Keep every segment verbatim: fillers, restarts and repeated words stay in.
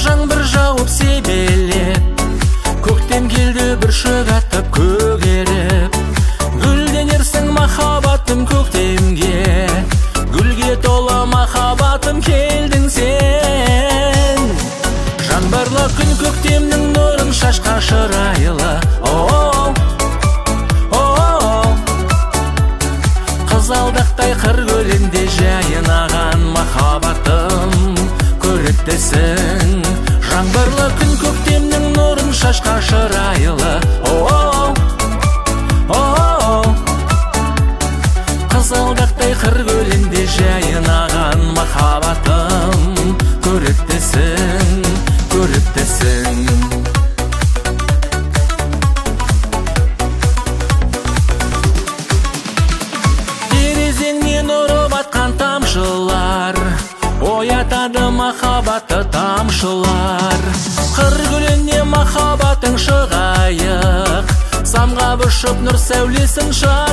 жаңбыр жауып себелеп, көктем келді бір шөп атып көгеріп. Гүлденерсің махаббатым көктемге, гүлге толы махаббатым келдің сен. Жаңбырлы күн көктемнің нұрын шашқан шырайлы. О-о, о-о, қызғалдақтай қыр көлінде жайнаған махаббатым көріктісің. Жаңбырлы күн көктемнің нұрын шашқан шырайлы. О-о, о-о, қызғалдақтай қыр көлінде жайнаған махаббатым көріктісің, көріктісің. Терезеңнен ұрып атқан тамшылар оятады махаббатты тамшылар. Қыр гүліне махаббатың шығайық, самғап ұшып нұр сәулесін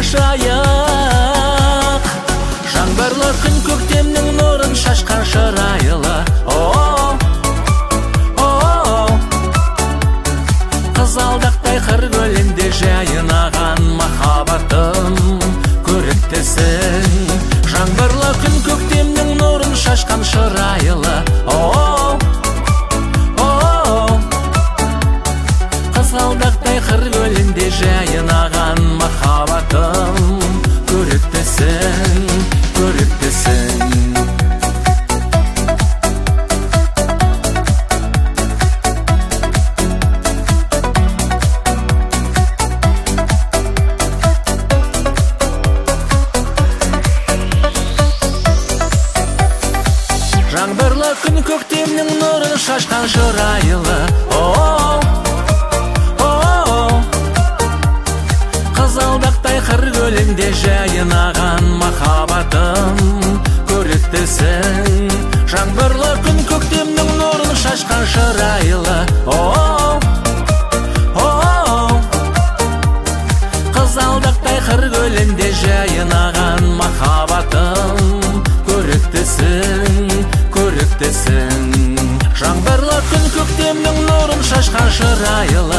шашайық. Жаңбырлы күн көктемнің нұрын шашқан шырайлы. О-о, о-о, қызғалдақтай қыр көлінде жайнаған махаббатым көріктісің. Жаңбырлы күн көктемнің нұрын шашқан шырайлы. О-о, о-о, қызғалдақтай қыр көлінде жайнаған махаббатым көріктісің, көріктісің. Жаңбырлы күн көктемнің нұрын шашқан шырайлы. О-о, о-о, қызғалдақтай қыр көлінде жайнаған махаббатым көріктісің. Жаңбырлы күн көктемнің нұрын шашқан шырайлы. О-о, о-о, қызғалдақтай қыр көлінде жайнаған махаббатым көріктісің, көріктісің. Жаңбырлы күн көктемнің нұрын шашқан шырайлы.